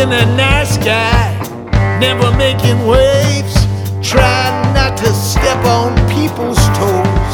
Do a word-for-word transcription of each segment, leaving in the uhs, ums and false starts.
been a nice guy, never making waves, trying not to step on people's toes.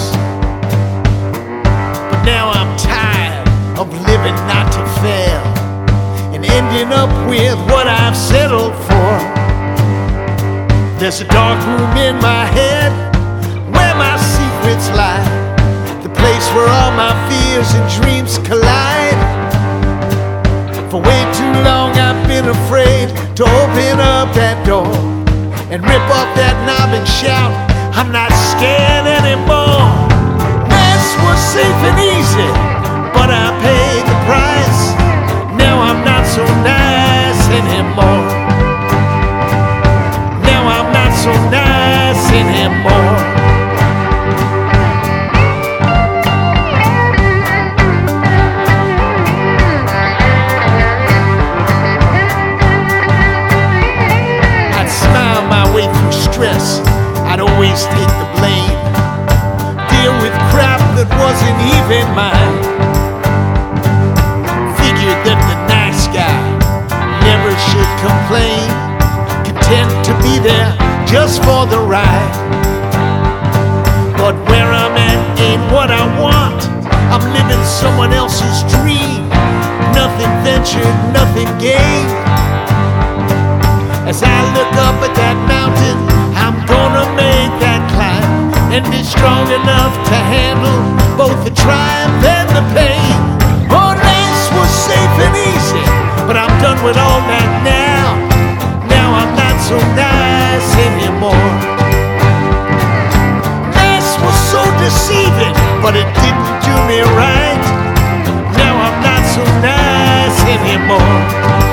But now I'm tired of living not to fail and ending up with what I've settled for. There's a dark room in my head where my secrets lie, the place where all my fears and dreams collide. For way too long I've been afraid to open up that door and rip off that knob and shout, I'm not scared anymore. This was safe and easy, but I paid the price. Now I'm not so nice anymore. Now I'm not so nice anymore. I'd always take the blame, deal with crap that wasn't even mine. Figured that the nice guy never should complain, content to be there just for the ride. But where I'm at ain't what I want. I'm living someone else's dream, nothing ventured, nothing gained. As I look up at that mountain, I'm gonna make that climb and be strong enough to handle both the triumph and the pain. Oh, this was safe and easy, but I'm done with all that now. Now I'm not so nice anymore. This was so deceiving, but it didn't do me right. Now I'm not so nice anymore.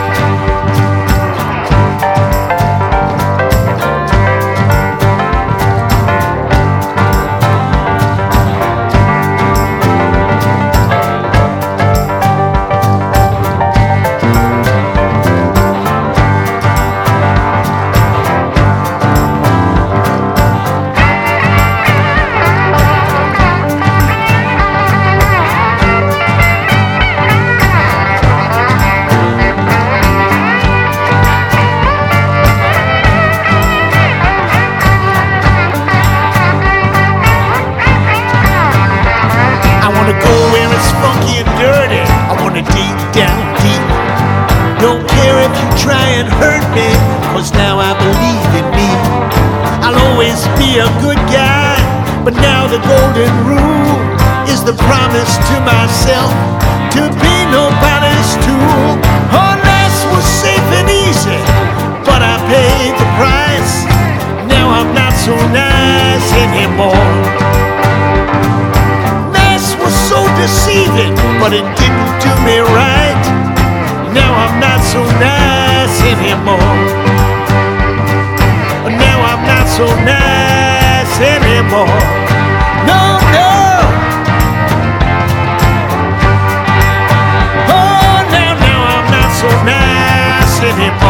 Don't care if you try and hurt me, cause now I believe in me. I'll always be a good guy, but now the golden rule is the promise to myself to be nobody's tool. Oh, this was safe and easy, but I paid the price. Now I'm not so nice anymore. This was so deceiving, but it didn't do me right. Now I'm not so nice anymore. Now I'm not so nice anymore. No, no. Oh, now, now I'm not so nice anymore.